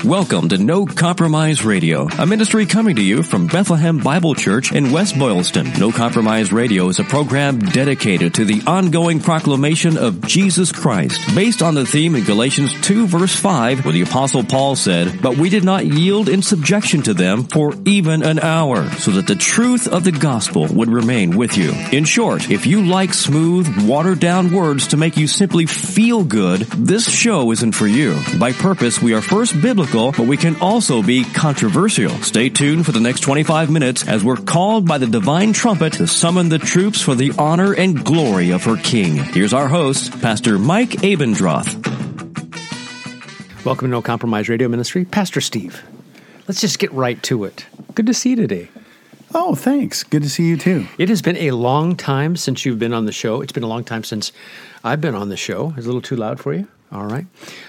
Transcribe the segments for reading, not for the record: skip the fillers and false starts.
Welcome to No Compromise Radio, a ministry coming to you from Bethlehem Bible Church in West Boylston. No Compromise Radio is a program dedicated to the ongoing proclamation of Jesus Christ, based on the theme in Galatians 2 verse 5, where the Apostle Paul said, "But we did not yield in subjection to them for even an hour, so that the truth of the gospel would remain with you." In short, if you like smooth, watered-down words to make you simply feel good, this show isn't for you. By purpose, we are first biblical, but we can also be controversial. Stay tuned for the next 25 minutes as we're called by the divine trumpet to summon the troops for the honor and glory of her King. Here's our host, Pastor Mike Abendroth. Welcome to No Compromise Radio Ministry. Pastor Steve, let's just get right to it. Good to see you today. Oh, thanks. Good to see you too. It has been a long time since you've been on the show. It's been a long time since I've been on the show. Is it a little too loud for you? All right.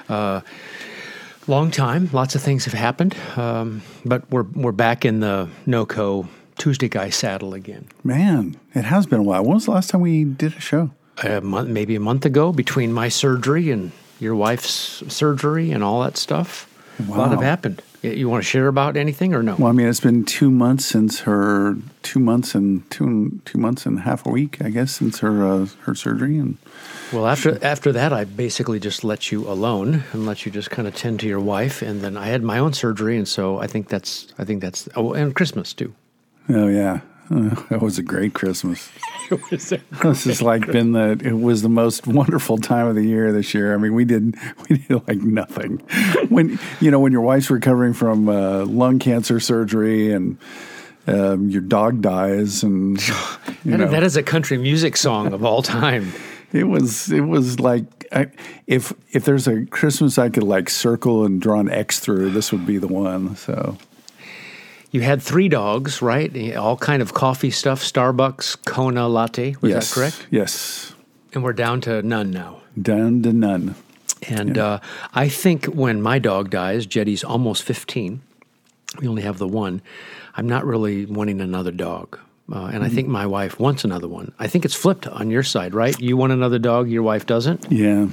Long time. Lots of things have happened. But we're back in the NoCo Tuesday Guy saddle again. Man, it has been a while. When was the last time we did a show? Maybe a month ago, between my surgery and your wife's surgery and all that stuff. Wow. A lot have happened. You want to share about anything or no? Well, I mean, it's been 2 months since her 2 months and 2 months and half a week, I guess, since her surgery. And well, after that, I basically just let you alone and let you just kind of tend to your wife. And then I had my own surgery, and so I think that's and Christmas too. Oh yeah, that was a great Christmas. This has been it was the most wonderful time of the year this year. I mean, we did like nothing. When your wife's recovering from lung cancer surgery and your dog dies, and that is a country music song of all time. It was like if there's a Christmas I could like circle and draw an X through, this would be the one. So. You had 3 dogs, right? All kind of coffee stuff, Starbucks, Kona latte. Was that correct? Yes. And we're down to none now. Down to none. And I think when my dog dies, Jetty's almost 15. We only have the one. I'm not really wanting another dog. And I think my wife wants another one. I think it's flipped on your side, right? You want another dog, your wife doesn't? Yeah.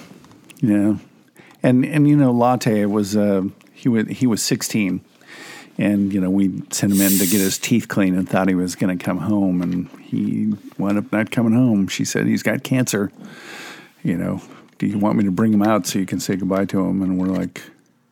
And Latte was he was 16. And, we sent him in to get his teeth cleaned and thought he was going to come home. And he wound up not coming home. She said, he's got cancer. Do you want me to bring him out so you can say goodbye to him? And we're like,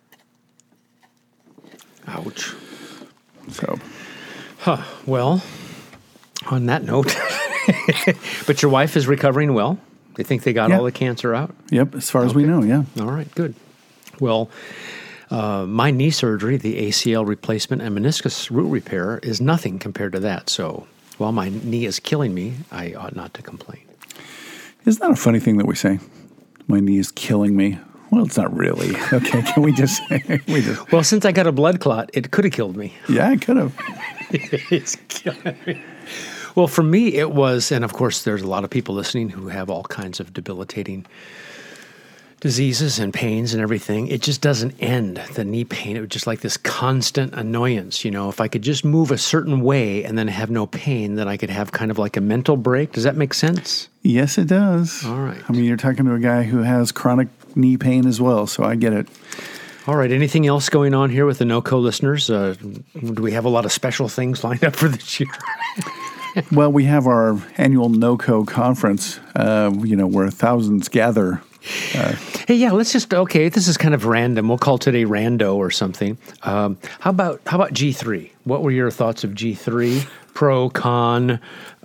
ouch. So. Well, on that note, but your wife is recovering well. They think they got all the cancer out? Yep, as far as we know, yeah. All right, good. Well, my knee surgery, the ACL replacement and meniscus root repair, is nothing compared to that. So while my knee is killing me, I ought not to complain. Isn't that a funny thing that we say? My knee is killing me. Well, it's not really. Okay, can we just say? Well, since I got a blood clot, it could have killed me. Yeah, it could have. It's killing me. Well, for me, it was, and of course, there's a lot of people listening who have all kinds of debilitating diseases and pains and everything. It just doesn't end, the knee pain. It was just like this constant annoyance. If I could just move a certain way and then have no pain, then I could have kind of like a mental break. Does that make sense? Yes, it does. All right. I mean, you're talking to a guy who has chronic knee pain as well, so I get it. All right. Anything else going on here with the NoCo listeners? Do we have a lot of special things lined up for this year? Well, we have our annual NoCo conference, where thousands gather. Hey, yeah, let's just, this is kind of random. We'll call today Rando or something. How about G3? What were your thoughts of G3? Pro, con?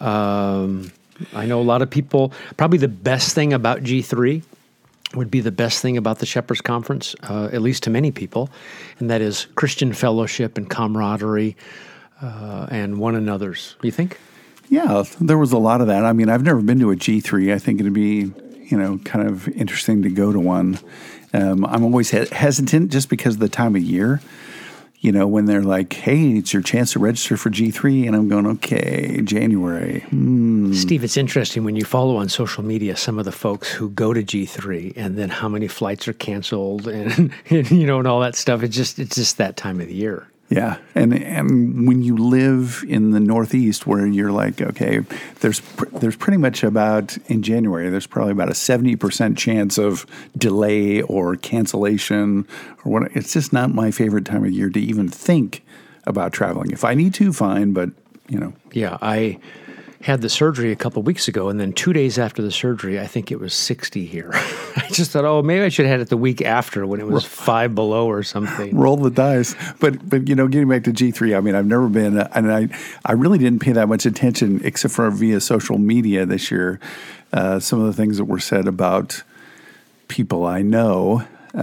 I know a lot of people, probably the best thing about G3 would be the best thing about the Shepherd's Conference, at least to many people, and that is Christian fellowship and camaraderie and one another's. Do you think? Yeah, there was a lot of that. I mean, I've never been to a G3. I think it'd be kind of interesting to go to one. I'm always hesitant just because of the time of year, when they're like, hey, it's your chance to register for G3. And I'm going, okay, January. Steve, it's interesting when you follow on social media some of the folks who go to G3 and then how many flights are canceled and all that stuff. It's just that time of the year. Yeah, and when you live in the Northeast, where you're like, okay, there's pretty much about in January, there's probably about a 70% chance of delay or cancellation or what. It's just not my favorite time of year to even think about traveling. If I need to, fine, but Yeah, I had the surgery a couple of weeks ago, and then 2 days after the surgery, I think it was 60 here. I just thought, maybe I should have had it the week after when it was 5 below or something. Roll the dice. But getting back to G3, I mean, I've never been, and I really didn't pay that much attention except for via social media this year. Some of the things that were said about people I know,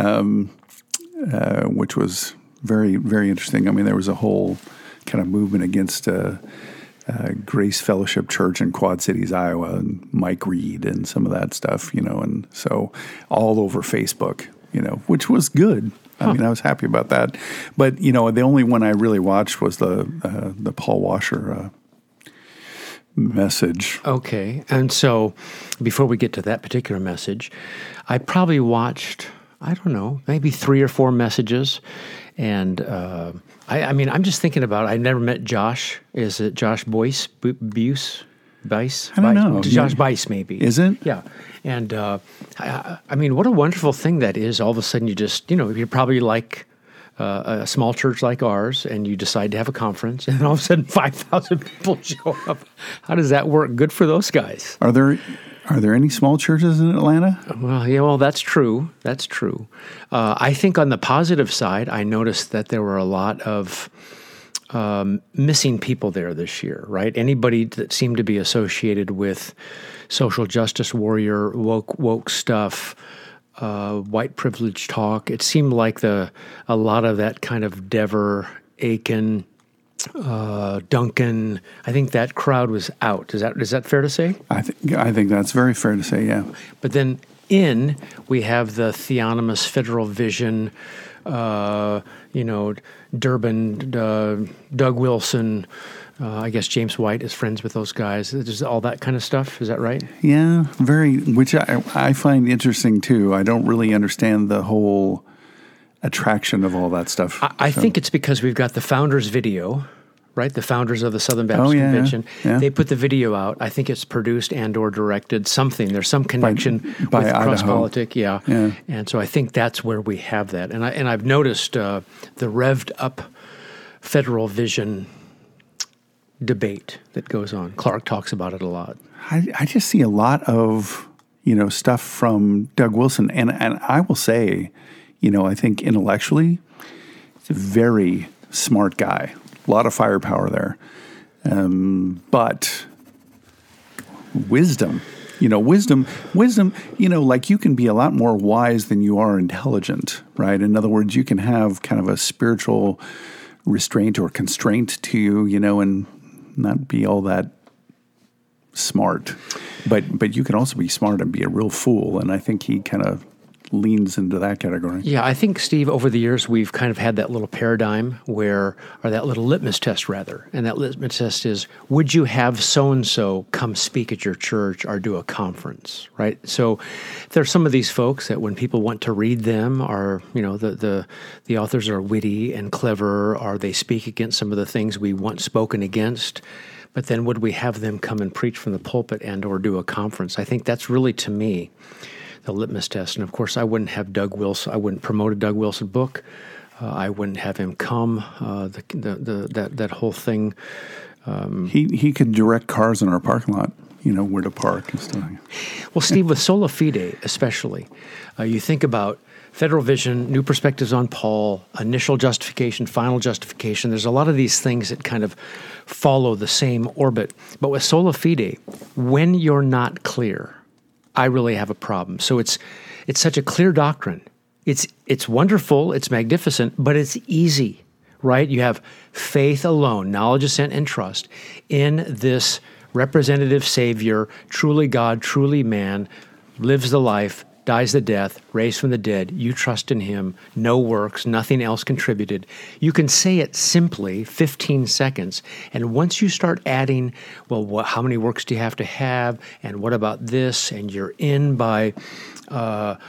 which was very, very interesting. I mean, there was a whole kind of movement against Grace Fellowship Church in Quad Cities, Iowa, and Mike Reed and some of that stuff, and so all over Facebook, which was good. I mean, I was happy about that. But, the only one I really watched was the Paul Washer message. Okay. And so before we get to that particular message, I probably watched, I don't know, maybe 3 or 4 messages. And I mean, I'm just thinking about, I never met Josh. Is it Josh Boyce? Buse? Bice? I don't know. Josh Bice, maybe. Is it? Yeah. And I mean, what a wonderful thing that is. All of a sudden you just, you're probably like a small church like ours, and you decide to have a conference, and all of a sudden 5,000 people show up. How does that work? Good for those guys. Are there any small churches in Atlanta? Well, that's true. That's true. I think on the positive side, I noticed that there were a lot of missing people there this year, right? Anybody that seemed to be associated with social justice warrior, woke stuff, white privilege talk. It seemed like a lot of that kind of Dever, Aiken, Duncan. I think that crowd was out. Is that fair to say? I think that's very fair to say. Yeah. But then we have the Theonomous Federal Vision, Durbin, Doug Wilson. I guess James White is friends with those guys. Just all that kind of stuff. Is that right? Yeah, which I find interesting too. I don't really understand the whole attraction of all that stuff. I think it's because we've got the founders video, right? The founders of the Southern Baptist Convention. Yeah. They put the video out. I think it's produced and or directed something. There's some connection by with cross-politic. Yeah. And so I think that's where we have that. And I've noticed the revved up Federal Vision debate that goes on. Clark talks about it a lot. I just see a lot of, stuff from Doug Wilson. And I will say, I think intellectually, he's a very smart guy. A lot of firepower there. But wisdom, like you can be a lot more wise than you are intelligent, right? In other words, you can have kind of a spiritual restraint or constraint to you, and not be all that smart. But you can also be smart and be a real fool. And I think he kind of leans into that category. Yeah, I think, Steve, over the years, we've kind of had that little paradigm or that little litmus test, rather. And that litmus test is, would you have so-and-so come speak at your church or do a conference, right? So there's some of these folks that when people want to read them are, the authors are witty and clever, or they speak against some of the things we want spoken against. But then would we have them come and preach from the pulpit and or do a conference? I think that's really, to me, the litmus test. And of course, I wouldn't have Doug Wilson. I wouldn't promote a Doug Wilson book. I wouldn't have him come. That whole thing. He could direct cars in our parking lot. Where to park and stuff. Well, Steve, with Sola Fide especially, you think about Federal Vision, New Perspectives on Paul, Initial Justification, Final Justification. There's a lot of these things that kind of follow the same orbit. But with Sola Fide, when you're not clear, I really have a problem. So it's such a clear doctrine. It's wonderful, it's magnificent, but it's easy, right? You have faith alone, knowledge, assent, and trust in this representative Savior, truly God, truly man, lives the life, dies the death, raised from the dead. You trust in him, no works, nothing else contributed. You can say it simply, 15 seconds. And once you start adding, well, how many works do you have to have? And what about this? And you're in by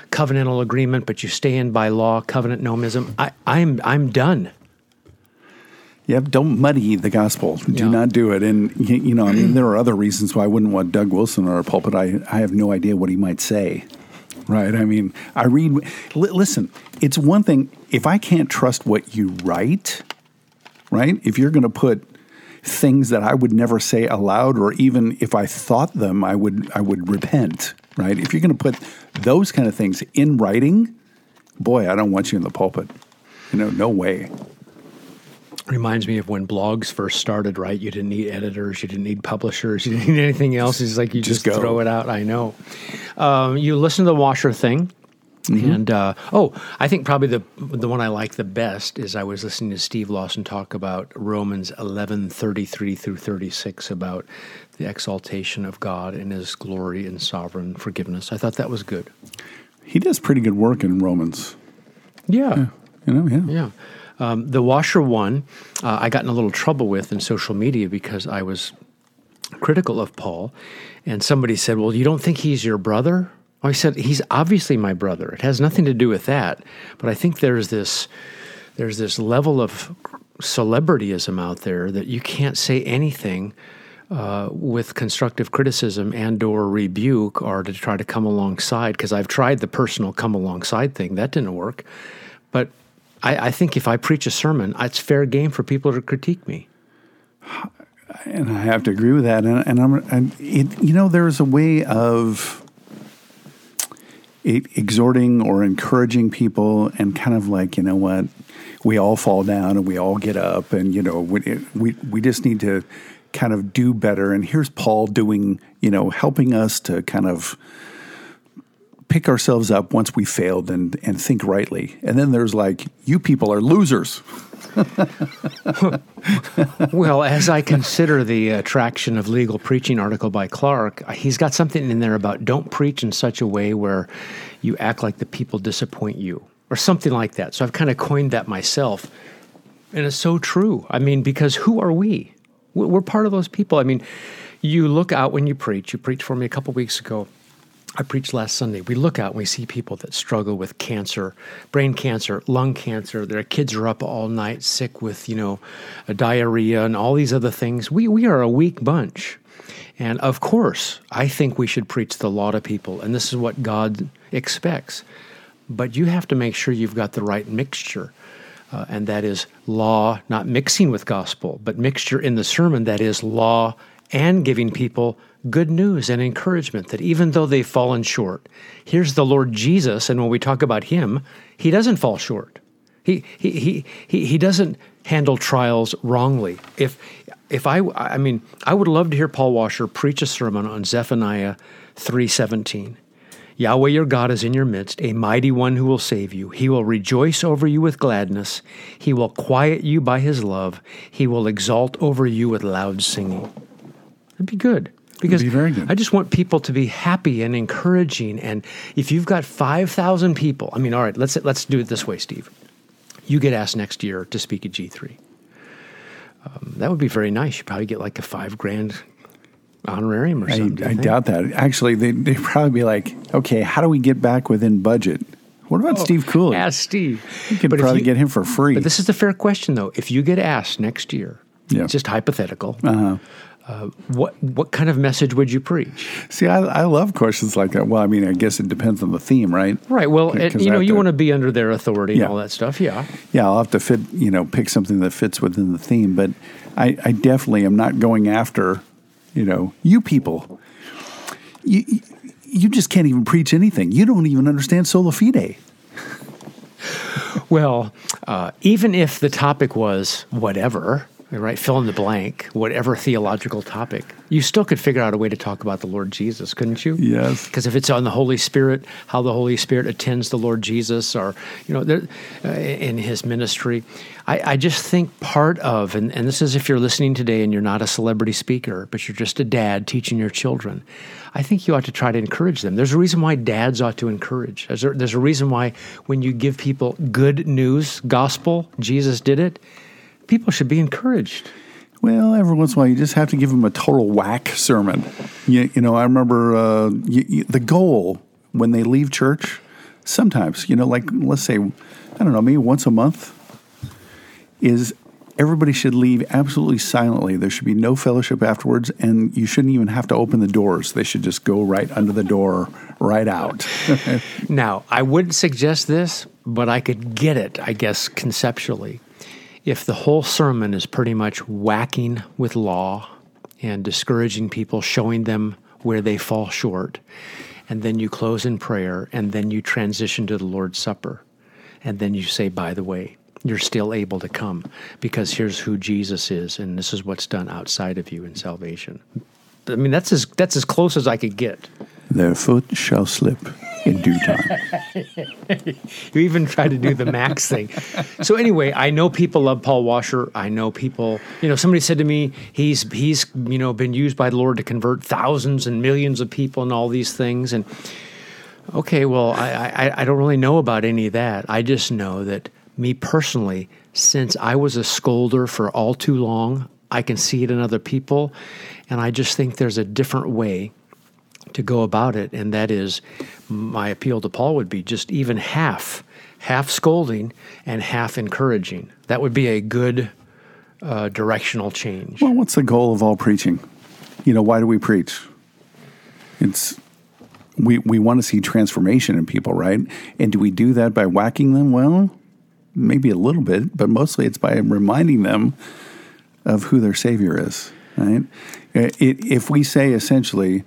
covenantal agreement, but you stay in by law, covenant nomism. I'm done. Yep, don't muddy the gospel. Do Yeah. not do it. And, I mean, there are other reasons why I wouldn't want Doug Wilson on our pulpit. I have no idea what he might say, right? I mean, I read, listen, it's one thing, if I can't trust what you write, right? If you're going to put things that I would never say aloud, or even if I thought them, I would repent, right? If you're going to put those kind of things in writing, boy, I don't want you in the pulpit. No way. Reminds me of when blogs first started, right? You didn't need editors, you didn't need publishers, you didn't need anything else. It's like you just go. throw it out. I know. You listen to the Washer thing. And, I think probably the one I like the best is I was listening to Steve Lawson talk about Romans 11:33 through 36 about the exaltation of God and his glory and sovereign forgiveness. I thought that was good. He does pretty good work in Romans. Yeah. Yeah. The Washer one, I got in a little trouble with in social media because I was critical of Paul. And somebody said, well, you don't think he's your brother? I said, he's obviously my brother. It has nothing to do with that. But I think there's this level of celebrityism out there that you can't say anything with constructive criticism and or rebuke or to try to come alongside, because I've tried the personal come alongside thing. That didn't work. But I think if I preach a sermon, it's fair game for people to critique me. And I have to agree with that. There's a way of exhorting or encouraging people, and kind of like, you know what, we all fall down and we all get up, and we just need to kind of do better. And here's Paul doing, helping us to kind of pick ourselves up once we failed and think rightly. And then there's like, you people are losers. Well, as I consider the Attraction of Legal Preaching article by Clark, he's got something in there about don't preach in such a way where you act like the people disappoint you, or something like that. So I've kind of coined that myself. And it's so true. I mean, because who are we? We're part of those people. I mean, you look out when you preach. You preached for me a couple weeks ago. I preached last Sunday. We look out and we see people that struggle with cancer, brain cancer, lung cancer. Their kids are up all night sick with, diarrhea and all these other things. We are a weak bunch. And of course, I think we should preach the law to people, and this is what God expects. But you have to make sure you've got the right mixture, and that is law, not mixing with gospel, but mixture in the sermon that is law and giving people good news and encouragement that even though they've fallen short, here's the Lord Jesus, and when we talk about him, he doesn't fall short. He doesn't handle trials wrongly. If I would love to hear Paul Washer preach a sermon on Zephaniah 3:17. Yahweh your God is in your midst, a mighty one who will save you. He will rejoice over you with gladness. He will quiet you by his love. He will exalt over you with loud singing. That'd be good. Because be very good. I just want people to be happy and encouraging. And if you've got 5,000 people, all right, let's do it this way, Steve. You get asked next year to speak at G3. That would be very nice. You'd probably get like a $5,000 honorarium or something. I doubt that. Actually, they'd probably be like, okay, how do we get back within budget? What about Steve Cooley? Ask Steve. You could probably get him for free. But this is the fair question, though. If you get asked next year, it's just hypothetical, what kind of message would you preach? See, I love questions like that. Well, I guess it depends on the theme, right? Right. Well, you want to be under their authority and all that stuff. Yeah. Yeah, I'll have to pick something that fits within the theme. But I definitely am not going after, you people. You just can't even preach anything. You don't even understand sola fide. Well, even if the topic was whatever, right, fill in the blank, whatever theological topic, you still could figure out a way to talk about the Lord Jesus, couldn't you? Yes. Because if it's on the Holy Spirit, how the Holy Spirit attends the Lord Jesus, or in his ministry, I just think part of, and this is if you're listening today and you're not a celebrity speaker, but you're just a dad teaching your children, I think you ought to try to encourage them. There's a reason why dads ought to encourage. There's a reason why when you give people good news, gospel, Jesus did it, people should be encouraged. Well, every once in a while, you just have to give them a total whack sermon. I remember the goal when they leave church, sometimes, like let's say, I don't know, maybe once a month, is everybody should leave absolutely silently. There should be no fellowship afterwards, and you shouldn't even have to open the doors. They should just go right under the door, right out. Now, I wouldn't suggest this, but I could get it, I guess, conceptually. If the whole sermon is pretty much whacking with law and discouraging people, showing them where they fall short, and then you close in prayer, and then you transition to the Lord's Supper, and then you say, by the way, you're still able to come because here's who Jesus is, and this is what's done outside of you in salvation. I mean, that's as close as I could get. Their foot shall slip in due time. You even try to do the Max thing. So anyway, I know people love Paul Washer. I know people, somebody said to me, he's been used by the Lord to convert thousands and millions of people and all these things. And okay, well, I don't really know about any of that. I just know that me personally, since I was a scolder for all too long, I can see it in other people, and I just think there's a different way to go about it, and that is, my appeal to Paul would be just even half scolding and half encouraging. That would be a good directional change. Well, what's the goal of all preaching? Why do we preach? We want to see transformation in people, right? And do we do that by whacking them? Well, maybe a little bit, but mostly it's by reminding them of who their Savior is, right? If we say essentially,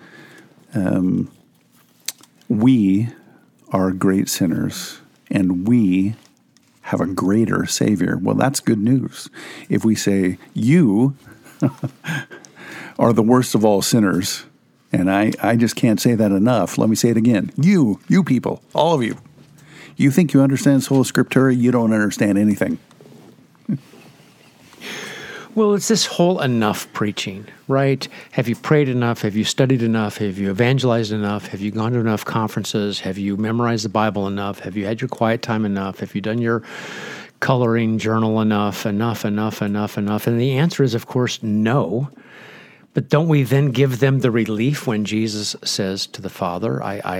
we are great sinners and we have a greater Savior, well, that's good news. If we say, you are the worst of all sinners, and I just can't say that enough, let me say it again. You people, all of you. You think you understand Sola Scriptura? You don't understand anything. Well, it's this whole enough preaching, right? Have you prayed enough? Have you studied enough? Have you evangelized enough? Have you gone to enough conferences? Have you memorized the Bible enough? Have you had your quiet time enough? Have you done your coloring journal enough? And the answer is, of course, no. But don't we then give them the relief when Jesus says to the Father,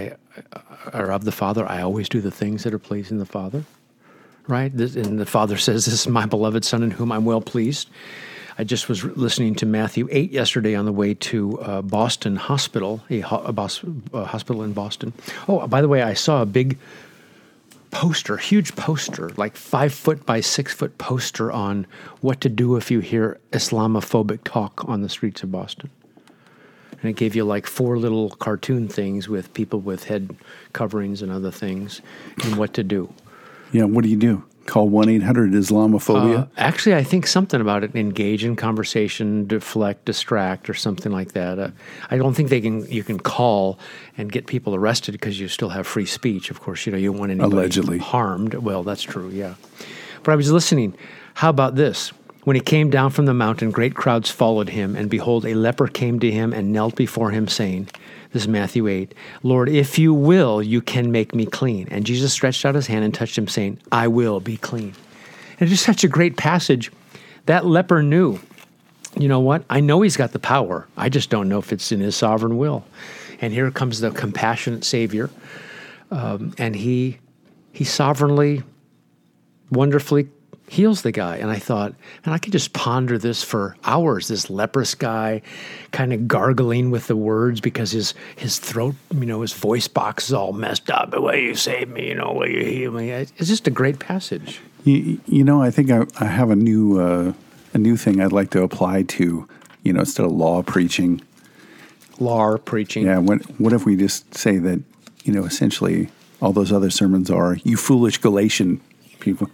of the Father, I always do the things that are pleasing the Father, right? And the Father says, this is my beloved Son in whom I'm well pleased. I just was listening to Matthew 8 yesterday on the way to Boston Hospital, a hospital in Boston. Oh, by the way, I saw a big poster, huge poster, like 5 foot by 6 foot poster on what to do if you hear Islamophobic talk on the streets of Boston. And it gave you like 4 little cartoon things with people with head coverings and other things and what to do. Yeah, what do you do? Call 1-800-Islamophobia? Actually, I think something about it, engage in conversation, deflect, distract, or something like that. I don't think you can call and get people arrested because you still have free speech. Of course, you don't want anybody allegedly harmed. Well, that's true, yeah. But I was listening. How about this? When he came down from the mountain, great crowds followed him, and behold, a leper came to him and knelt before him, saying, this is Matthew 8, Lord, if you will, you can make me clean. And Jesus stretched out his hand and touched him, saying, I will be clean. And it's just such a great passage. That leper knew, you know what? I know he's got the power. I just don't know if it's in his sovereign will. And here comes the compassionate Savior, and he sovereignly, wonderfully heals the guy. And I thought, and I could just ponder this for hours, this leprous guy kind of gargling with the words because his throat, his voice box is all messed up. The way you save me, will you heal me? It's just a great passage. I think I have a new thing I'd like to apply to, instead of law preaching. Law preaching. Yeah, what if we just say that, essentially all those other sermons are, you foolish Galatian people.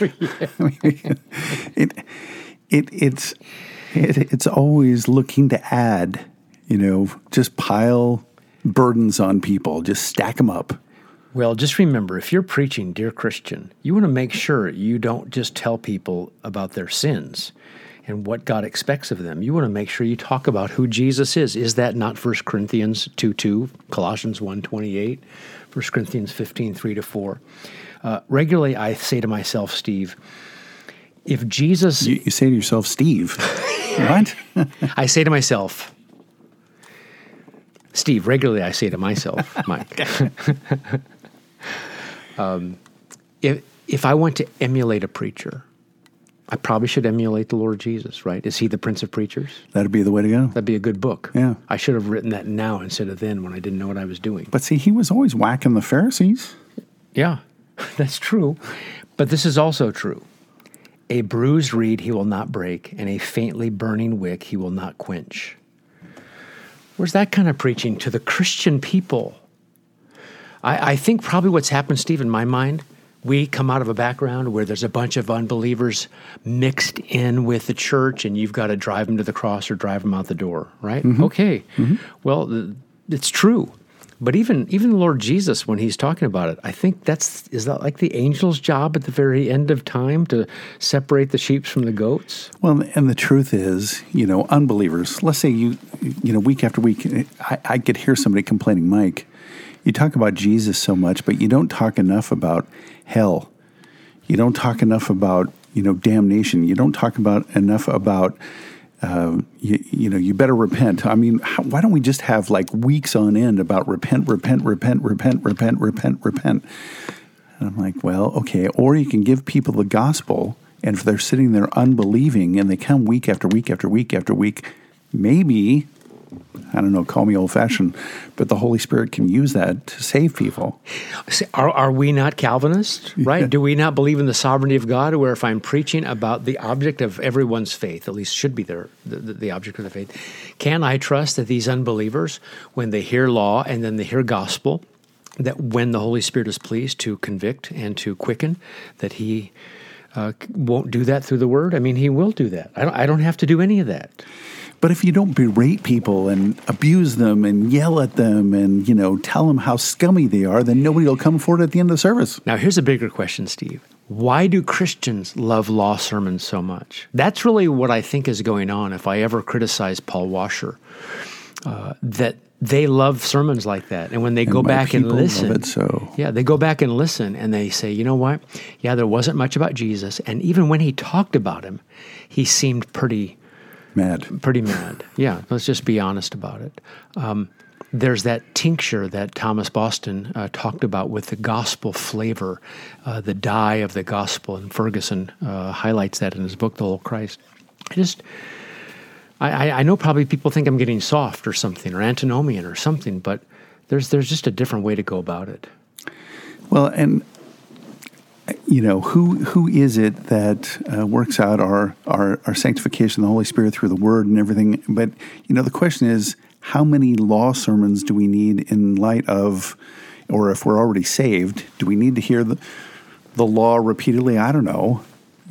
It's always looking to add, just pile burdens on people, just stack them up. Well, just remember, if you're preaching, dear Christian, you want to make sure you don't just tell people about their sins and what God expects of them. You want to make sure you talk about who Jesus is. Is that not 1 Corinthians 2:2, Colossians 1:28, 1 Corinthians 15:3-4? Regularly, I say to myself, Steve, if Jesus... You say to yourself, Steve. What? I say to myself, Steve. Regularly, I say to myself, Mike. If I want to emulate a preacher, I probably should emulate the Lord Jesus, right? Is he the Prince of Preachers? That'd be the way to go. That'd be a good book. Yeah. I should have written that now instead of then when I didn't know what I was doing. But see, he was always whacking the Pharisees. Yeah, that's true. But this is also true. A bruised reed he will not break, and a faintly burning wick he will not quench. Where's that kind of preaching to the Christian people? I think probably what's happened, Steve, in my mind, we come out of a background where there's a bunch of unbelievers mixed in with the church, and you've got to drive them to the cross or drive them out the door, right? Mm-hmm. Okay. Mm-hmm. Well, it's true. But even the Lord Jesus, when he's talking about it, I think is that like the angel's job at the very end of time to separate the sheep from the goats? Well, and the truth is, unbelievers, let's say week after week, I could hear somebody complaining, Mike, you talk about Jesus so much, but you don't talk enough about hell. You don't talk enough about, damnation. You don't talk enough about, you better repent. I mean, why don't we just have like weeks on end about repent? And I'm like, well, okay. Or you can give people the gospel, and if they're sitting there unbelieving and they come week after week after week after week, maybe, I don't know, call me old-fashioned, but the Holy Spirit can use that to save people. Are we not Calvinists, right? Yeah. Do we not believe in the sovereignty of God, where if I'm preaching about the object of everyone's faith, at least should be the object of the faith, can I trust that these unbelievers, when they hear law and then they hear gospel, that when the Holy Spirit is pleased to convict and to quicken, that he won't do that through the word? I mean, he will do that. I don't have to do any of that. But if you don't berate people and abuse them and yell at them and, tell them how scummy they are, then nobody will come forward at the end of the service. Now, here's a bigger question, Steve. Why do Christians love law sermons so much? That's really what I think is going on if I ever criticize Paul Washer, that they love sermons like that. And when they go back and listen, love it so. Yeah, they go back and listen and they say, you know what? Yeah, there wasn't much about Jesus. And even when he talked about him, he seemed pretty mad. Yeah, let's just be honest about it. There's that tincture that Thomas Boston talked about with the gospel flavor, the dye of the gospel, and Ferguson highlights that in his book, The Whole Christ. I know probably people think I'm getting soft or something, or antinomian or something, but there's just a different way to go about it. Well, and who is it that works out our sanctification, the Holy Spirit through the Word and everything? But, the question is, how many law sermons do we need in light of, or if we're already saved, do we need to hear the law repeatedly? I don't know,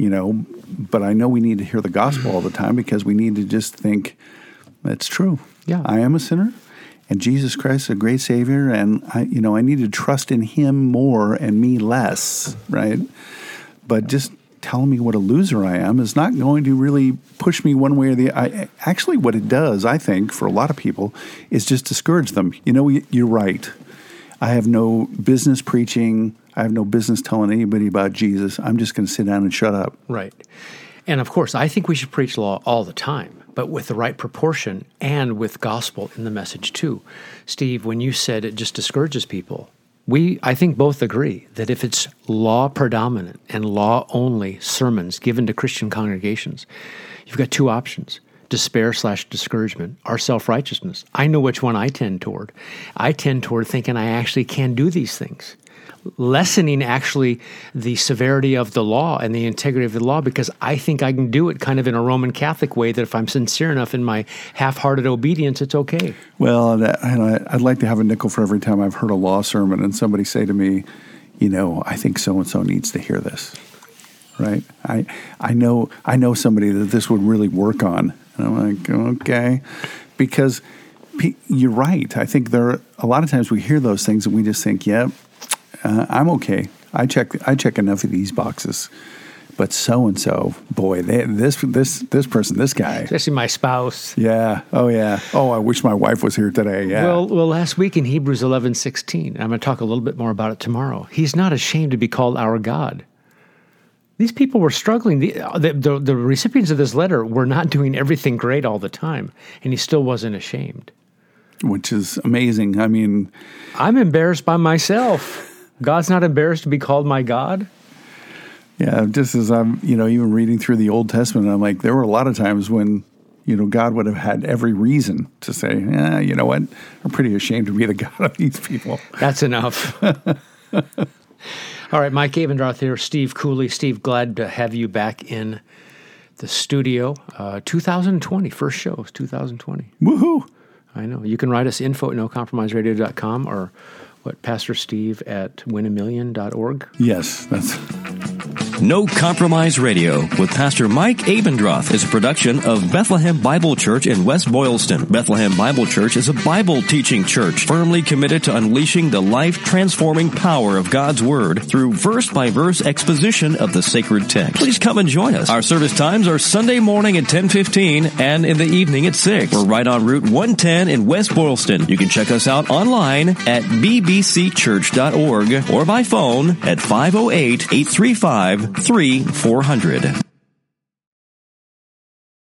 but I know we need to hear the gospel all the time because we need to just think, it's true. Yeah. I am a sinner. And Jesus Christ is a great Savior, and I need to trust in Him more and me less, right? But just telling me what a loser I am is not going to really push me one way or the other. Actually, what it does, I think, for a lot of people, is just discourage them. You're right. I have no business preaching. I have no business telling anybody about Jesus. I'm just going to sit down and shut up. Right. And of course, I think we should preach law all the time, but with the right proportion and with gospel in the message too. Steve, when you said it just discourages people, I think both agree that if it's law predominant and law only sermons given to Christian congregations, you've got two options: despair/discouragement, or self-righteousness. I know which one I tend toward. I tend toward thinking I actually can do these things, lessening actually the severity of the law and the integrity of the law, because I think I can do it kind of in a Roman Catholic way, that if I'm sincere enough in my half-hearted obedience, it's okay. Well, I'd like to have a nickel for every time I've heard a law sermon and somebody say to me, I think so-and-so needs to hear this, right? I know somebody that this would really work on. And I'm like, okay, because you're right. I think there are a lot of times we hear those things and we just think, yeah, I'm okay. I check enough of these boxes, but so and so, boy, this person, this guy, especially my spouse. Yeah. Oh yeah. Oh, I wish my wife was here today. Yeah. Well, last week in Hebrews 11:16, I'm going to talk a little bit more about it tomorrow. He's not ashamed to be called our God. These people were struggling. The recipients of this letter were not doing everything great all the time, and he still wasn't ashamed. Which is amazing. I mean, I'm embarrassed by myself. God's not embarrassed to be called my God? Yeah, just as I'm, even reading through the Old Testament, I'm like, there were a lot of times when, God would have had every reason to say, you know what, I'm pretty ashamed to be the God of these people. That's enough. All right, Mike Abendroth here, Steve Cooley. Steve, glad to have you back in the studio. 2020, first show is 2020. Woohoo! I know. You can write us info@nocompromiseradio.com or Pastor Steve at winamillion.org. Yes, that's... No Compromise Radio with Pastor Mike Abendroth is a production of Bethlehem Bible Church in West Boylston. Bethlehem Bible Church is a Bible teaching church firmly committed to unleashing the life-transforming power of God's Word through verse-by-verse exposition of the sacred text. Please come and join us. Our service times are Sunday morning at 10:15 and in the evening at 6. We're right on Route 110 in West Boylston. You can check us out online at bbcchurch.org or by phone at 508-835-3400.